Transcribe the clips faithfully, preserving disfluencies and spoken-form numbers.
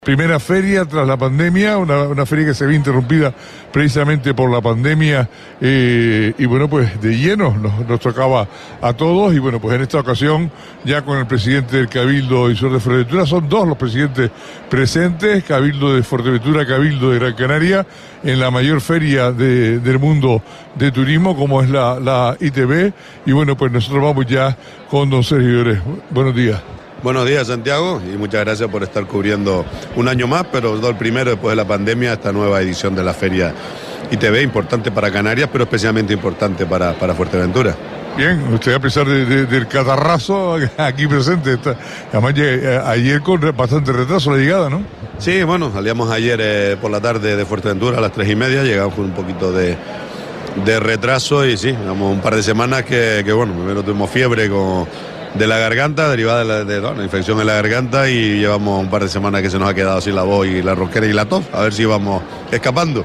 Primera feria tras la pandemia, una, una feria que se ve interrumpida precisamente por la pandemia eh, y bueno, pues de lleno nos, nos tocaba a todos y bueno, pues en esta ocasión ya con el presidente del Cabildo y Sur de Fuerteventura, son dos los presidentes presentes, Cabildo de Fuerteventura, Cabildo de Gran Canaria, en la mayor feria de, del mundo de turismo como es la, la I T B y bueno, pues nosotros vamos ya con don Sergio Llorés. Buenos días. Buenos días, Santiago, y muchas gracias por estar cubriendo un año más, pero el primero después de la pandemia, esta nueva edición de la Feria I T B, importante para Canarias, pero especialmente importante para, para Fuerteventura. Bien, usted a pesar de, de, del catarrazo aquí presente, está, además ayer con bastante retraso la llegada, ¿no? Sí, bueno, salíamos ayer eh, por la tarde de Fuerteventura a las tres y media, llegamos con un poquito de, de retraso y sí, llevamos un par de semanas que, que bueno, primero tuvimos fiebre con... de la garganta, derivada de la, de, no, la infección en la garganta y llevamos un par de semanas que se nos ha quedado así la voz y la ronquera y la tos, a ver si vamos escapando.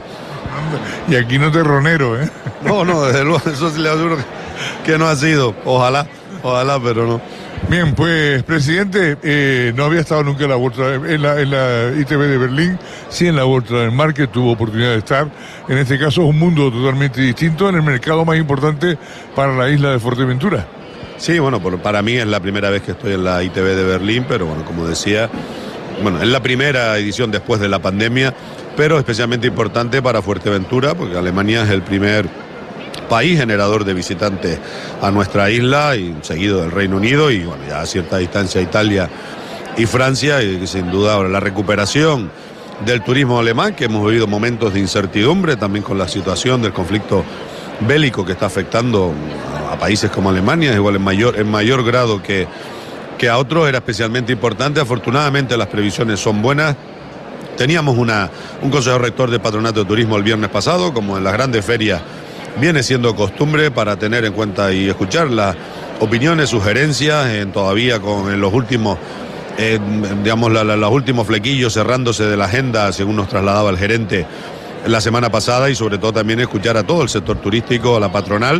Y aquí no terronero, ¿eh? No, no, desde luego, eso sí le aseguro que, que no ha sido, ojalá, ojalá, pero no. Bien, pues, presidente, eh, no había estado nunca en la Vuelta, en la, en la I T B de Berlín, sí en la Vuelta del Mar, que tuvo oportunidad de estar. En este caso es un mundo totalmente distinto, en el mercado más importante para la isla de Fuerteventura. Sí, bueno, por, para mí es la primera vez que estoy en la I T B de Berlín, pero bueno, como decía, bueno, es la primera edición después de la pandemia, pero especialmente importante para Fuerteventura, porque Alemania es el primer país generador de visitantes a nuestra isla, y seguido del Reino Unido, y bueno, ya a cierta distancia Italia y Francia, y sin duda ahora la recuperación del turismo alemán, que hemos vivido momentos de incertidumbre, también con la situación del conflicto bélico que está afectando a países como Alemania, igual en mayor, en mayor grado que, que a otros, era especialmente importante. Afortunadamente las previsiones son buenas. Teníamos una, un consejo rector de Patronato de Turismo el viernes pasado, como en las grandes ferias viene siendo costumbre, para tener en cuenta y escuchar las opiniones, sugerencias, en, todavía con en los últimos, eh, digamos, la, la, los últimos flequillos cerrándose de la agenda, según nos trasladaba el gerente la semana pasada, y sobre todo también escuchar a todo el sector turístico, a la patronal,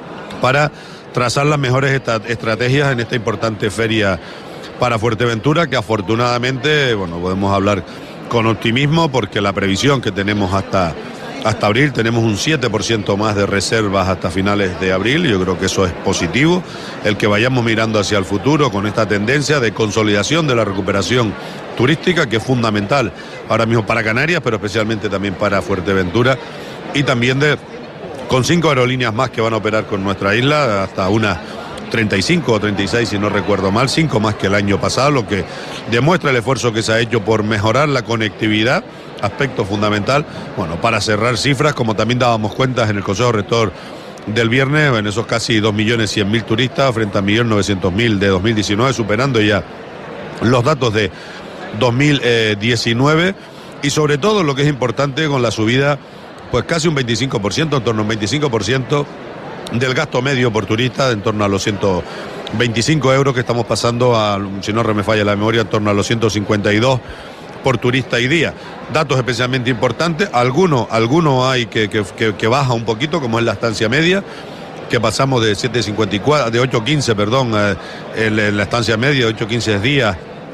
para trazar las mejores estrategias en esta importante feria para Fuerteventura, que afortunadamente, bueno, podemos hablar con optimismo, porque la previsión que tenemos hasta, hasta abril, tenemos un siete por ciento más de reservas hasta finales de abril, y yo creo que eso es positivo, el que vayamos mirando hacia el futuro con esta tendencia de consolidación de la recuperación turística, que es fundamental ahora mismo para Canarias, pero especialmente también para Fuerteventura, y también de con cinco aerolíneas más que van a operar con nuestra isla, hasta unas treinta y cinco o treinta y seis, si no recuerdo mal, cinco más que el año pasado, lo que demuestra el esfuerzo que se ha hecho por mejorar la conectividad, aspecto fundamental, bueno, para cerrar cifras, como también dábamos cuentas en el Consejo Rector del viernes, en esos casi dos millones cien mil turistas frente a un millón novecientos mil de dos mil diecinueve, superando ya los datos de dos mil diecinueve, y sobre todo lo que es importante, con la subida pues casi un veinticinco por ciento, en torno a un veinticinco por ciento del gasto medio por turista, en torno a los ciento veinticinco euros, que estamos pasando a, si no me falla la memoria, en torno a los ciento cincuenta y dos por turista y día. Datos especialmente importantes, algunos algunos hay que, que, que, que baja un poquito, como es la estancia media, que pasamos de siete cincuenta y cuatro, de ocho quince, perdón, eh, en la estancia media de ocho quince días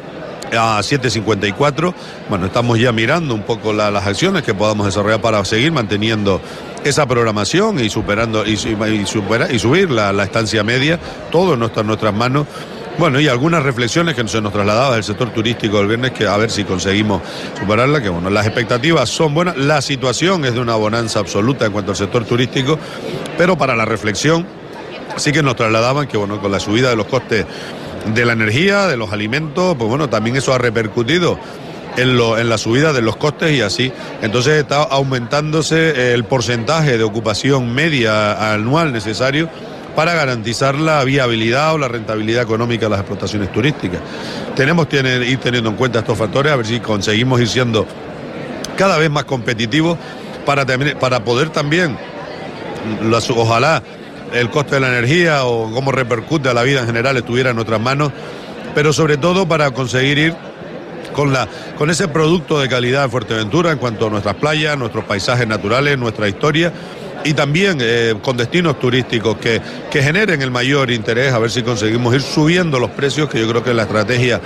a siete cincuenta y cuatro. Bueno, estamos ya mirando un poco la, las acciones que podamos desarrollar para seguir manteniendo esa programación y superando y, y, supera, y subir la, la estancia media, todo no está en nuestras manos. Bueno, y algunas reflexiones que se nos trasladaba del sector turístico el viernes, que a ver si conseguimos superarla, que bueno, las expectativas son buenas, la situación es de una bonanza absoluta en cuanto al sector turístico, pero para la reflexión sí que nos trasladaban que bueno, con la subida de los costes de la energía, de los alimentos, pues bueno, también eso ha repercutido en, lo, en la subida de los costes, y así entonces está aumentándose el porcentaje de ocupación media anual necesario para garantizar la viabilidad o la rentabilidad económica de las explotaciones turísticas. Tenemos que ir teniendo en cuenta estos factores, a ver si conseguimos ir siendo cada vez más competitivos para, para poder también, las, ojalá el coste de la energía o cómo repercute a la vida en general estuviera en nuestras manos, pero sobre todo para conseguir ir con, la, con ese producto de calidad de Fuerteventura en cuanto a nuestras playas, nuestros paisajes naturales, nuestra historia, y también eh, con destinos turísticos que, que generen el mayor interés, a ver si conseguimos ir subiendo los precios, que yo creo que es la estrategia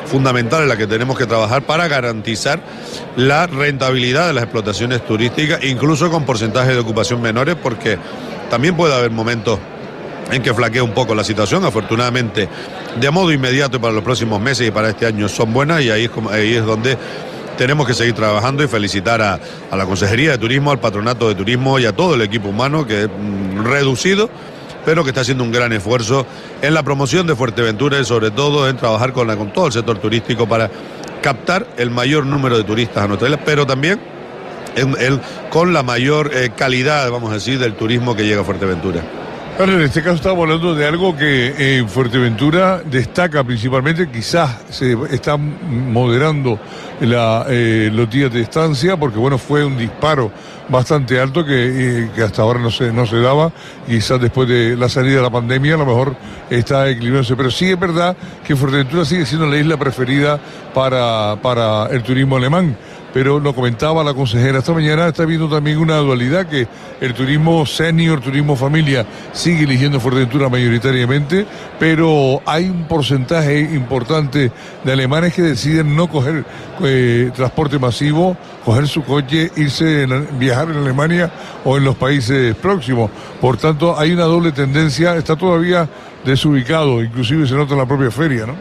fundamental en la que tenemos que trabajar para garantizar la rentabilidad de las explotaciones turísticas, incluso con porcentajes de ocupación menores, porque también puede haber momentos en que flaquea un poco la situación. Afortunadamente, de modo inmediato y para los próximos meses y para este año son buenas, y ahí es, como, ahí es donde tenemos que seguir trabajando, y felicitar a, a la Consejería de Turismo, al Patronato de Turismo y a todo el equipo humano, que es mm, reducido, pero que está haciendo un gran esfuerzo en la promoción de Fuerteventura y sobre todo en trabajar con, la, con todo el sector turístico para captar el mayor número de turistas a nuestra isla, pero también en, en, con la mayor eh, calidad, vamos a decir, del turismo que llega a Fuerteventura. Claro, en este caso estamos hablando de algo que en Fuerteventura destaca principalmente, quizás se está moderando la, eh, los días de estancia, porque bueno, fue un disparo bastante alto que, eh, que hasta ahora no se, no se daba, quizás después de la salida de la pandemia a lo mejor está equilibrándose, pero sí es verdad que Fuerteventura sigue siendo la isla preferida para, para el turismo alemán. Pero lo comentaba la consejera esta mañana, está viendo también una dualidad, que el turismo senior, turismo familia, sigue eligiendo Fuerteventura mayoritariamente, pero hay un porcentaje importante de alemanes que deciden no coger eh, transporte masivo, coger su coche, irse, en, viajar en Alemania o en los países próximos. Por tanto, hay una doble tendencia, está todavía desubicado, inclusive se nota en la propia feria, ¿no?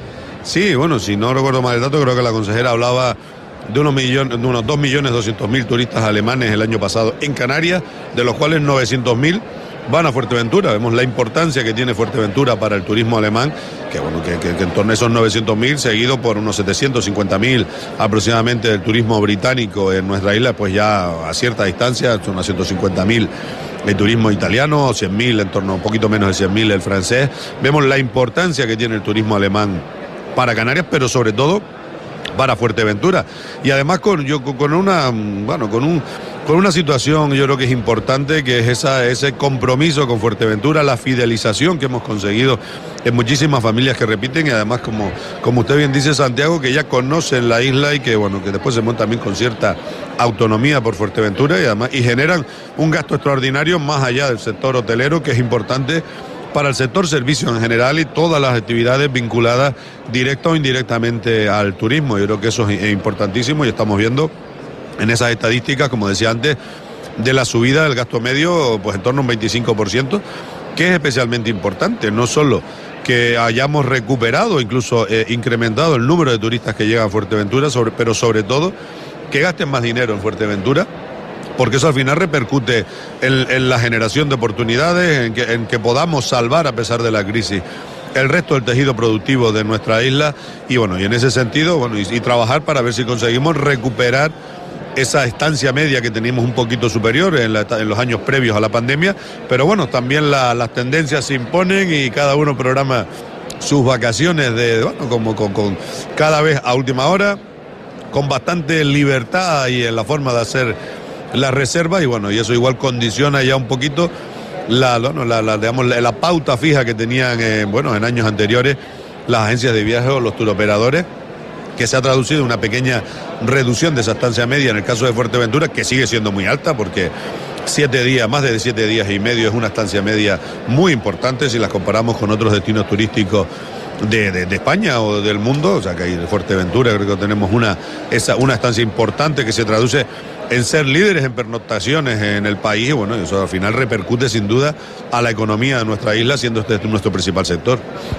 Sí, bueno, si no recuerdo mal el dato, creo que la consejera hablaba de unos, millones, de unos dos millones doscientos mil turistas alemanes el año pasado en Canarias, de los cuales novecientos mil van a Fuerteventura. Vemos la importancia que tiene Fuerteventura para el turismo alemán, que bueno, que, que, que en torno a esos novecientos mil, seguido por unos setecientos cincuenta mil aproximadamente del turismo británico en nuestra isla, pues ya a cierta distancia son unos ciento cincuenta mil el turismo italiano, cien mil, en torno a un poquito menos de cien mil el francés. Vemos la importancia que tiene el turismo alemán para Canarias, pero sobre todo para Fuerteventura, y además con yo con una bueno con un con una situación yo creo que es importante, que es esa ese compromiso con Fuerteventura, la fidelización que hemos conseguido en muchísimas familias que repiten, y además como como usted bien dice, Santiago, que ya conocen la isla y que bueno que después se montan también con cierta autonomía por Fuerteventura, y además y generan un gasto extraordinario más allá del sector hotelero, que es importante para el sector servicio en general y todas las actividades vinculadas directa o indirectamente al turismo. Yo creo que eso es importantísimo, y estamos viendo en esas estadísticas, como decía antes, de la subida del gasto medio, pues en torno a un veinticinco por ciento, que es especialmente importante, no solo que hayamos recuperado, incluso eh, incrementado el número de turistas que llegan a Fuerteventura, sobre, pero sobre todo que gasten más dinero en Fuerteventura, porque eso al final repercute en, en la generación de oportunidades, en que, en que podamos salvar, a pesar de la crisis, el resto del tejido productivo de nuestra isla, y bueno, y en ese sentido, bueno, y, y trabajar para ver si conseguimos recuperar esa estancia media que teníamos un poquito superior en, la, en los años previos a la pandemia, pero bueno, también la, las tendencias se imponen y cada uno programa sus vacaciones de, bueno, como con, con cada vez a última hora, con bastante libertad y en la forma de hacer la reserva, y bueno, y eso igual condiciona ya un poquito la, la, la, la, digamos, la, la pauta fija que tenían eh, bueno, en años anteriores las agencias de viajes o los turoperadores, que se ha traducido en una pequeña reducción de esa estancia media en el caso de Fuerteventura, que sigue siendo muy alta, porque siete días, más de siete días y medio es una estancia media muy importante si las comparamos con otros destinos turísticos De, de, de España o del mundo. O sea que ahí de Fuerteventura creo que tenemos una, esa, una estancia importante que se traduce en ser líderes en pernoctaciones en el país, y bueno, eso al final repercute sin duda a la economía de nuestra isla, siendo este nuestro principal sector.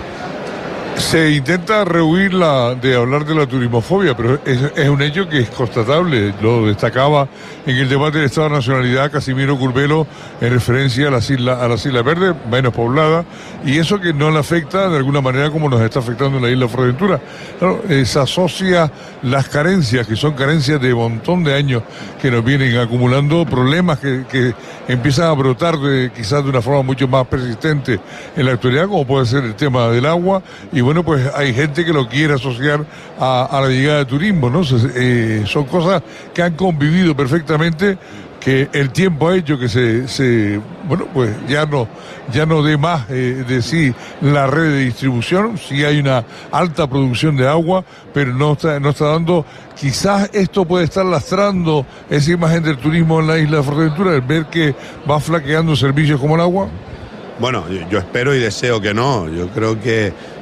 Se intenta rehuir la, de hablar de la turismofobia, pero es, es un hecho que es constatable. Lo destacaba en el debate del Estado de Nacionalidad Casimiro Curbelo en referencia a las islas, a las Islas Verdes, menos pobladas, y eso que no le afecta de alguna manera como nos está afectando en la isla Fuerteventura. Claro, eh, se asocia las carencias, que son carencias de un montón de años que nos vienen acumulando, problemas que, que empiezan a brotar de, quizás de una forma mucho más persistente en la actualidad, como puede ser el tema del agua, y bueno, pues hay gente que lo quiere asociar a, a la llegada de turismo, ¿no? Se, eh, son cosas que han convivido perfectamente, que el tiempo ha hecho que se, se bueno, pues ya no, ya no dé más eh, de sí la red de distribución. Sí hay una alta producción de agua, pero no está, no está dando. Quizás esto puede estar lastrando esa imagen del turismo en la isla de Fuerteventura, el ver que va flaqueando servicios como el agua. Bueno, yo, yo espero y deseo que no. Yo creo que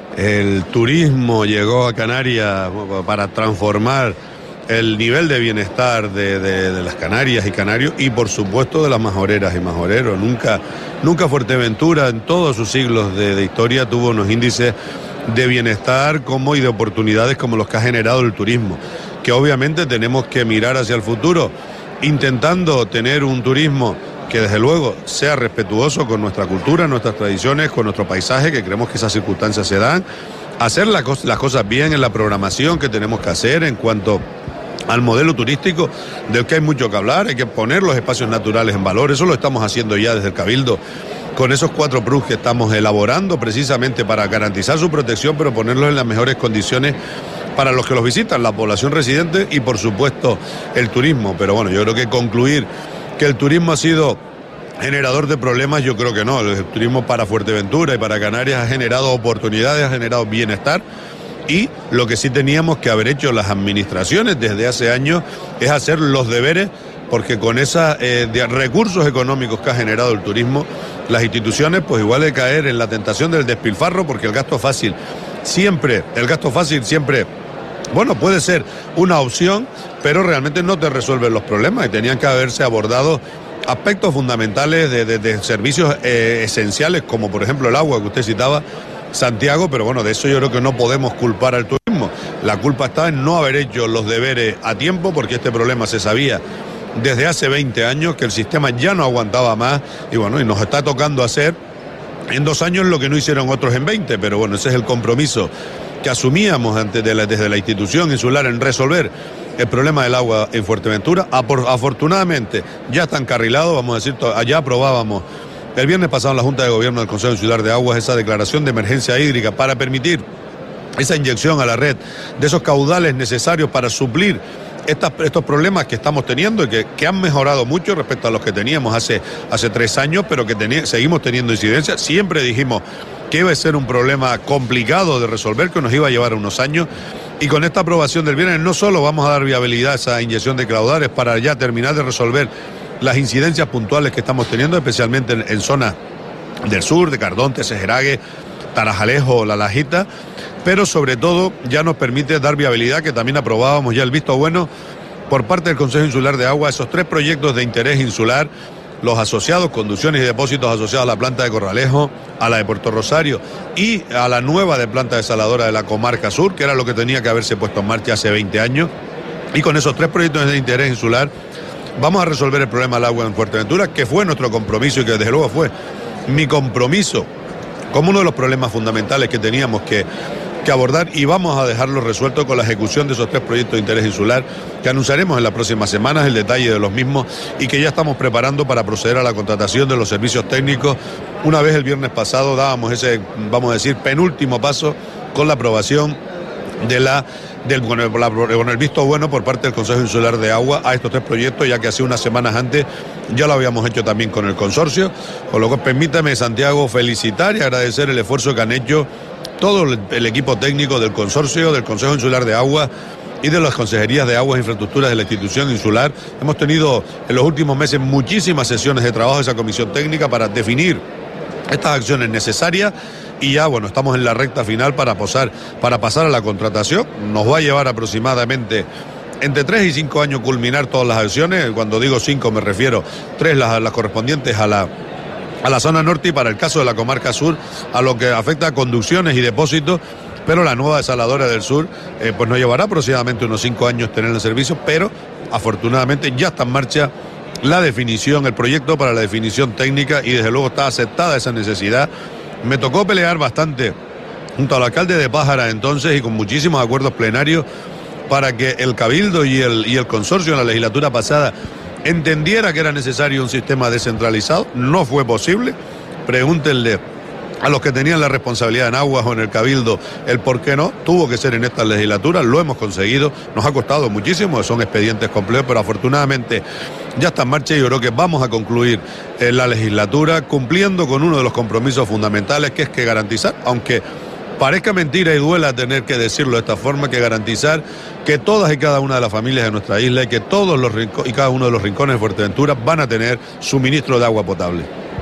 el turismo llegó a Canarias para transformar el nivel de bienestar de, de, de las Canarias y canarios y por supuesto de las majoreras y majoreros. Nunca, nunca Fuerteventura en todos sus siglos de, de historia tuvo unos índices de bienestar como y de oportunidades como los que ha generado el turismo, que obviamente tenemos que mirar hacia el futuro intentando tener un turismo que desde luego sea respetuoso con nuestra cultura, nuestras tradiciones, con nuestro paisaje, que creemos que esas circunstancias se dan, hacer la co- las cosas bien en la programación que tenemos que hacer en cuanto al modelo turístico, del que hay mucho que hablar, hay que poner los espacios naturales en valor, eso lo estamos haciendo ya desde el Cabildo, con esos cuatro P R U que estamos elaborando precisamente para garantizar su protección, pero ponerlos en las mejores condiciones para los que los visitan, la población residente y por supuesto el turismo. Pero bueno, yo creo que concluir que el turismo ha sido generador de problemas, yo creo que no. El turismo para Fuerteventura y para Canarias ha generado oportunidades, ha generado bienestar, y lo que sí teníamos que haber hecho las administraciones desde hace años es hacer los deberes, porque con esos eh, de recursos económicos que ha generado el turismo, las instituciones pues igual de caer en la tentación del despilfarro, porque el gasto fácil siempre, el gasto fácil siempre, bueno, puede ser una opción, pero realmente no te resuelve los problemas y tenían que haberse abordado aspectos fundamentales de, de, de servicios eh, esenciales, como por ejemplo el agua que usted citaba, Santiago, pero bueno, de eso yo creo que no podemos culpar al turismo. La culpa está en no haber hecho los deberes a tiempo, porque este problema se sabía desde hace veinte años, que el sistema ya no aguantaba más, y bueno, y nos está tocando hacer en dos años lo que no hicieron otros en veinte, pero bueno, ese es el compromiso que asumíamos antes de la, desde la institución insular en resolver el problema del agua en Fuerteventura. Afortunadamente ya está encarrilado, vamos a decir, allá aprobábamos el viernes pasado en la Junta de Gobierno del Consejo Insular de Aguas esa declaración de emergencia hídrica para permitir esa inyección a la red de esos caudales necesarios para suplir Estas, estos problemas que estamos teniendo y que, que han mejorado mucho respecto a los que teníamos hace, hace tres años, pero que teni- seguimos teniendo incidencia. Siempre dijimos que iba a ser un problema complicado de resolver, que nos iba a llevar unos años, y con esta aprobación del viernes no solo vamos a dar viabilidad a esa inyección de caudales para ya terminar de resolver las incidencias puntuales que estamos teniendo, especialmente en, en zonas del sur, de Cardonte, Sejerague, Tarajalejo, La Lajita, pero sobre todo ya nos permite dar viabilidad, que también aprobábamos ya el visto bueno por parte del Consejo Insular de Agua, esos tres proyectos de interés insular, los asociados, conducciones y depósitos asociados a la planta de Corralejo, a la de Puerto Rosario y a la nueva de planta desaladora de la comarca sur, que era lo que tenía que haberse puesto en marcha hace veinte años, y con esos tres proyectos de interés insular vamos a resolver el problema del agua en Fuerteventura, que fue nuestro compromiso y que desde luego fue mi compromiso como uno de los problemas fundamentales que teníamos que, que abordar, y vamos a dejarlo resuelto con la ejecución de esos tres proyectos de interés insular que anunciaremos en las próximas semanas el detalle de los mismos, y que ya estamos preparando para proceder a la contratación de los servicios técnicos. Una vez el viernes pasado dábamos ese, vamos a decir, penúltimo paso con la aprobación de la del con el, con el visto bueno por parte del Consejo Insular de Agua a estos tres proyectos, ya que hace unas semanas antes ya lo habíamos hecho también con el consorcio. Con lo cual, permítame, Santiago, felicitar y agradecer el esfuerzo que han hecho todo el, el equipo técnico del consorcio, del Consejo Insular de Agua y de las consejerías de aguas e infraestructuras de la institución insular. Hemos tenido en los últimos meses muchísimas sesiones de trabajo de esa comisión técnica para definir estas acciones necesarias, y ya, bueno, estamos en la recta final para pasar, para pasar a la contratación. Nos va a llevar aproximadamente entre tres y cinco años culminar todas las acciones. Cuando digo cinco me refiero tres las, las correspondientes a la, a la zona norte, y para el caso de la comarca sur a lo que afecta a conducciones y depósitos. Pero la nueva desaladora del sur eh, pues nos llevará aproximadamente unos cinco años tener el servicio, pero afortunadamente ya está en marcha la definición, el proyecto para la definición técnica, y desde luego está aceptada esa necesidad. Me tocó pelear bastante junto al alcalde de Pájara entonces, y con muchísimos acuerdos plenarios, para que el Cabildo y el, y el consorcio en la legislatura pasada entendiera que era necesario un sistema descentralizado. No fue posible. Pregúntenle a los que tenían la responsabilidad en aguas o en el Cabildo el por qué no. Tuvo que ser en esta legislatura, lo hemos conseguido, nos ha costado muchísimo, son expedientes complejos, pero afortunadamente ya está en marcha, y yo creo que vamos a concluir eh, la legislatura cumpliendo con uno de los compromisos fundamentales, que es que garantizar, aunque parezca mentira y duela tener que decirlo de esta forma, que garantizar que todas y cada una de las familias de nuestra isla y que todos los rincones y cada uno de los rincones de Fuerteventura van a tener suministro de agua potable.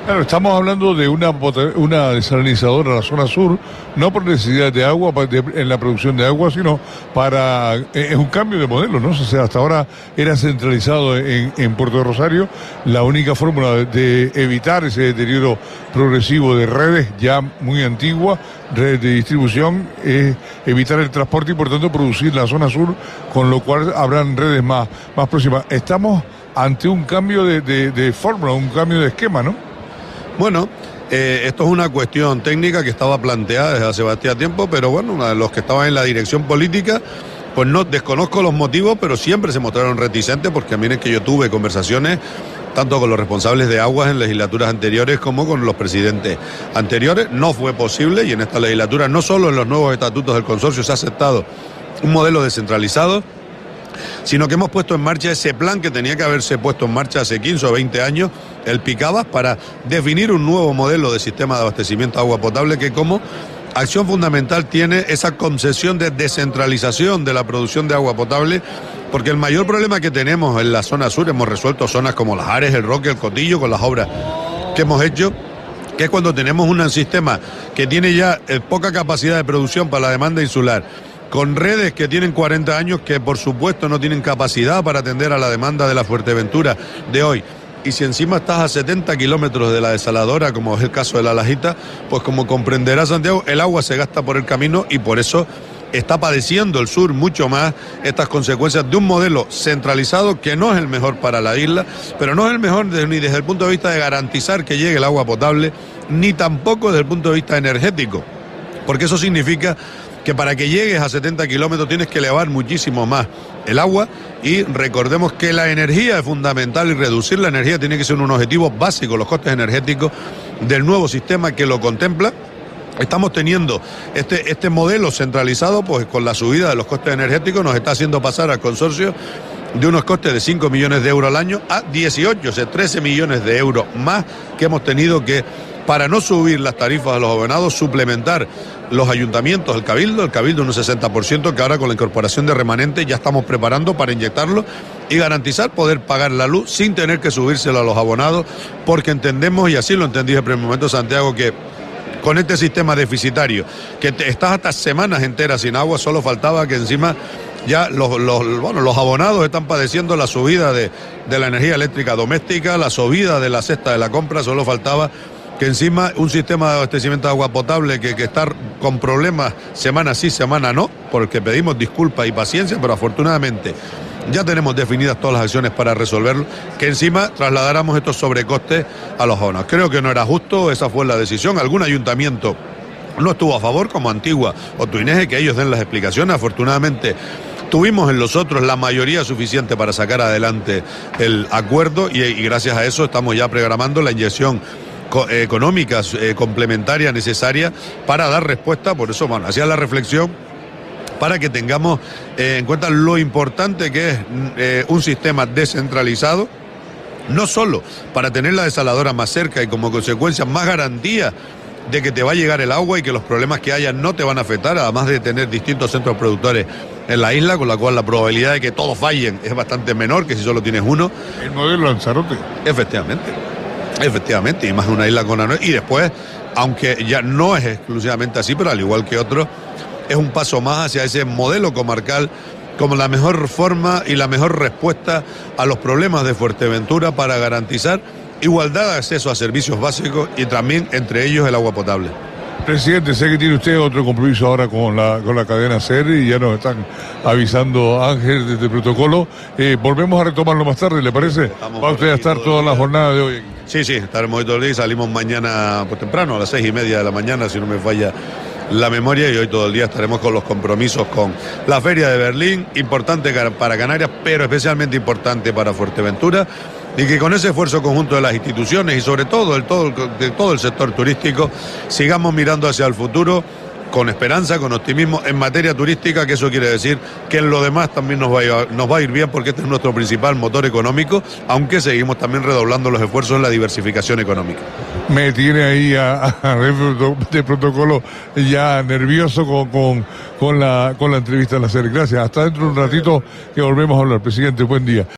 Claro, estamos hablando de una, una desalinizadora en la zona sur, no por necesidad de agua, de, en la producción de agua, sino para... Es un cambio de modelo, ¿no? O sea, hasta ahora era centralizado en, en Puerto de Rosario. La única fórmula de, de evitar ese deterioro progresivo de redes ya muy antiguas, redes de distribución, es evitar el transporte y por tanto producir la zona sur, con lo cual habrán redes más, más próximas. Estamos ante un cambio de, de, de fórmula, un cambio de esquema, ¿no? Bueno, eh, esto es una cuestión técnica que estaba planteada desde hace bastante tiempo, pero bueno, los que estaban en la dirección política, pues no desconozco los motivos, pero siempre se mostraron reticentes, porque miren que yo tuve conversaciones tanto con los responsables de aguas en legislaturas anteriores como con los presidentes anteriores. No fue posible, y en esta legislatura, no solo en los nuevos estatutos del consorcio se ha aceptado un modelo descentralizado, sino que hemos puesto en marcha ese plan que tenía que haberse puesto en marcha hace quince o veinte años, el Picabas, para definir un nuevo modelo de sistema de abastecimiento de agua potable que como acción fundamental tiene esa concesión de descentralización de la producción de agua potable, porque el mayor problema que tenemos en la zona sur, hemos resuelto zonas como Las Ares, El Roque, El Cotillo, con las obras que hemos hecho, que es cuando tenemos un sistema que tiene ya eh, poca capacidad de producción para la demanda insular, con redes que tienen cuarenta años, que por supuesto no tienen capacidad para atender a la demanda de la Fuerteventura de hoy. Y si encima estás a setenta kilómetros de la desaladora, como es el caso de La Lajita, pues como comprenderá Santiago, el agua se gasta por el camino y por eso está padeciendo el sur mucho más estas consecuencias de un modelo centralizado que no es el mejor para la isla, pero no es el mejor ni desde el punto de vista de garantizar que llegue el agua potable, ni tampoco desde el punto de vista energético, porque eso significa que para que llegues a setenta kilómetros tienes que elevar muchísimo más el agua, y recordemos que la energía es fundamental y reducir la energía tiene que ser un objetivo básico, los costes energéticos del nuevo sistema que lo contempla. Estamos teniendo este, este modelo centralizado, pues con la subida de los costes energéticos nos está haciendo pasar al consorcio de unos costes de cinco millones de euros al año a dieciocho, o sea, trece millones de euros más que hemos tenido que, para no subir las tarifas a los abonados, suplementar los ayuntamientos, el Cabildo, el Cabildo un sesenta por ciento, que ahora con la incorporación de remanentes ya estamos preparando para inyectarlo y garantizar poder pagar la luz sin tener que subírselo a los abonados, porque entendemos, y así lo entendí en el primer momento, Santiago, que con este sistema deficitario, que te, estás hasta semanas enteras sin agua, solo faltaba que encima ya los, los, bueno, los abonados están padeciendo la subida de, de la energía eléctrica doméstica, la subida de la cesta de la compra, solo faltaba que encima un sistema de abastecimiento de agua potable que, que está con problemas semana sí, semana no, porque pedimos disculpas y paciencia, pero afortunadamente ya tenemos definidas todas las acciones para resolverlo, que encima trasladáramos estos sobrecostes a los abonados. Creo que no era justo, esa fue la decisión. Algún ayuntamiento no estuvo a favor, como Antigua o Tuineje, que ellos den las explicaciones. Afortunadamente tuvimos en los otros la mayoría suficiente para sacar adelante el acuerdo y, y gracias a eso estamos ya programando la inyección económica eh, complementaria necesaria para dar respuesta. Por eso, bueno, hacía la reflexión para que tengamos eh, en cuenta lo importante que es eh, un sistema descentralizado, no solo para tener la desaladora más cerca y como consecuencia más garantía de que te va a llegar el agua y que los problemas que haya no te van a afectar, además de tener distintos centros productores en la isla, con la cual la probabilidad de que todos fallen es bastante menor que si solo tienes uno. El modelo Lanzarote. Efectivamente. Efectivamente, y más una isla con anuel. Y después, aunque ya no es exclusivamente así, pero al igual que otros, es un paso más hacia ese modelo comarcal como la mejor forma y la mejor respuesta a los problemas de Fuerteventura para garantizar igualdad de acceso a servicios básicos y también entre ellos el agua potable. Presidente, sé que tiene usted otro compromiso ahora con la, con la cadena SER y ya nos están avisando Ángel desde el protocolo. Eh, volvemos a retomarlo más tarde, ¿le parece? Estamos Va usted a estar toda la jornada de hoy aquí. Sí, sí, estaremos hoy todo el día y salimos mañana pues, temprano, a las seis y media de la mañana, si no me falla la memoria, y hoy todo el día estaremos con los compromisos con la Feria de Berlín, importante para Canarias, pero especialmente importante para Fuerteventura, y que con ese esfuerzo conjunto de las instituciones y sobre todo el, todo, de todo el sector turístico sigamos mirando hacia el futuro con esperanza, con optimismo en materia turística, que eso quiere decir que en lo demás también nos va a ir, nos va a ir bien, porque este es nuestro principal motor económico, aunque seguimos también redoblando los esfuerzos en la diversificación económica. Me tiene ahí a, a de protocolo ya nervioso con, con, con, la, con la entrevista en la SER. Gracias, hasta dentro de un ratito que volvemos a hablar. Presidente, buen día.